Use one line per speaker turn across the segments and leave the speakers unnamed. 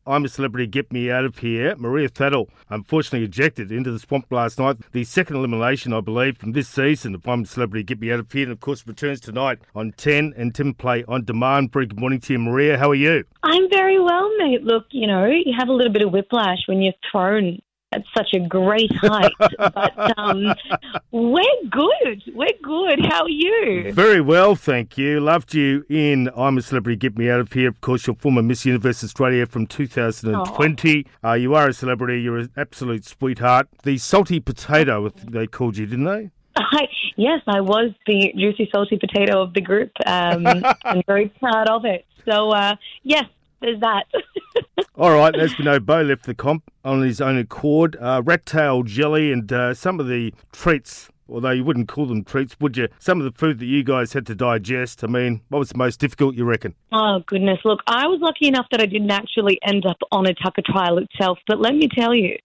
I'm a Celebrity, Get Me Out of Here. Maria Thattel, unfortunately ejected into the swamp last night. The second elimination, I believe, from this season of I'm a Celebrity, Get Me Out of Here. And, of course, returns tonight on 10 and 10 Play on Demand. Very good morning to you, Maria. How are you?
I'm very well, mate. Look, you have a little bit of whiplash when you're thrown at such a great height. But we're good. We're good. How are you?
Very well, thank you. Loved you in I'm a Celebrity, Get Me Out of Here. Of course, you're former Miss Universe Australia from 2020. You are a celebrity. You're an absolute sweetheart. The salty potato, they called you, didn't they?
Yes, I was the juicy, salty potato of the group. I'm very proud of it. So, yes, there's that.
All right, as we know, Bo left the comp on his own accord. Rat tail jelly and some of the treats, although you wouldn't call them treats, would you? Some of the food that you guys had to digest. I mean, what was the most difficult, you reckon?
Oh, goodness. Look, I was lucky enough that I didn't actually end up on a tucker trial itself. But let me tell you,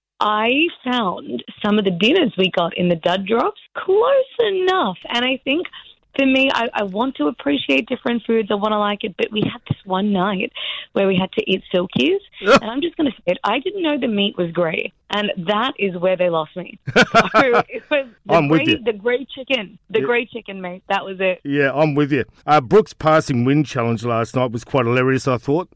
I found some of the dinners we got in the dud drops close enough. And I think for me, I want to appreciate different foods. I want to like it. But we had this one night where we had to eat silkies. And I'm just going to say it. I didn't know the meat was grey. And that is where they lost me. So it was the grey chicken. The grey chicken, mate. That was it.
Yeah, I'm with you. Brooke's passing wind challenge last night was quite hilarious, I thought.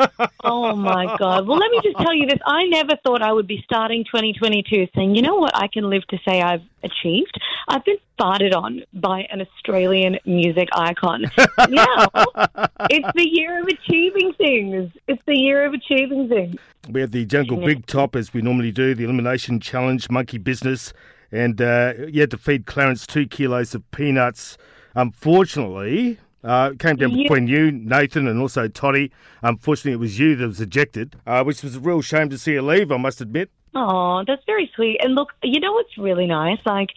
Oh, my God. Well, let me just tell you this. I never thought I would be starting 2022 saying, you know what I can live to say I've achieved? I've been farted on by an Australian music icon. Now, it's the year of achieving things. It's the year of achieving things.
We had the Jungle Big Top, as we normally do, the Elimination Challenge, Monkey Business, and you had to feed Clarence 2 kilos of peanuts. Unfortunately, it came down between you, Nathan, and also Toddy. Unfortunately, it was you that was ejected, which was a real shame to see you leave, I must admit.
Oh, that's very sweet. And look, you know what's really nice?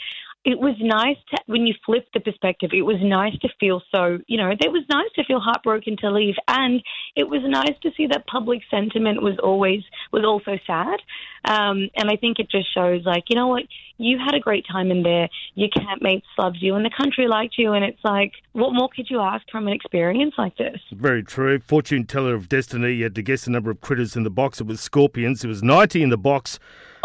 It was nice to, when you flip the perspective, it was nice to feel it was nice to feel heartbroken to leave. And it was nice to see that public sentiment was also sad. And I think it just shows you know what, you had a great time in there. Your campmates loved you and the country liked you. And it's what more could you ask from an experience like this?
Very true. Fortune teller of destiny. You had to guess the number of critters in the box. It was scorpions. There was 90 in the box.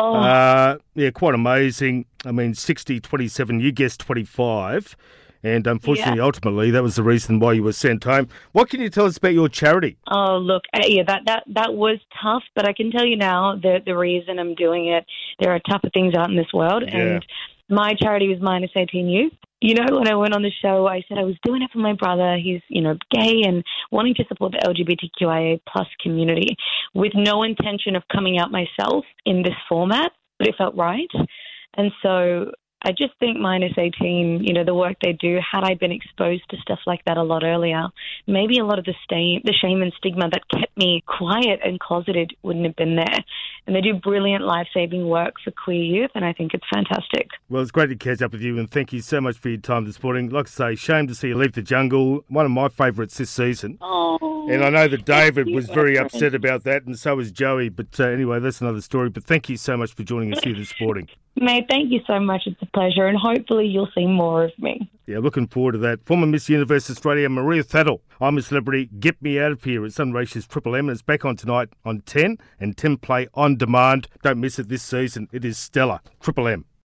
Oh. Quite amazing. I mean, 60, 27, you guessed 25. And unfortunately, ultimately, that was the reason why you were sent home. What can you tell us about your charity?
Oh, look, that was tough, but I can tell you now the reason I'm doing it. There are tougher things out in this world, and my charity was Minus 18 Youth. You know, when I went on the show, I said I was doing it for my brother. He's, gay and wanting to support the LGBTQIA plus community with no intention of coming out myself in this format, but it felt right. And so I just think Minus 18, the work they do, had I been exposed to stuff like that a lot earlier, maybe a lot of the shame and stigma that kept me quiet and closeted wouldn't have been there. And they do brilliant life-saving work for queer youth, and I think it's fantastic.
Well, it's great to catch up with you, and thank you so much for your time this morning. Like I say, shame to see you leave the jungle, one of my favourites this season.
Oh,
and I know that David was very upset about that, and so was Joey. But anyway, that's another story. But thank you so much for joining us here this morning.
Mate, thank you so much. It's a pleasure, and hopefully you'll see more of me.
Yeah, looking forward to that. Former Miss Universe Australia, Maria Thattel. I'm a Celebrity, Get Me Out of Here at Sunraysia's Triple M, and it's back on tonight on 10 and 10 Play on Demand. Don't miss it this season. It is stellar. Triple M.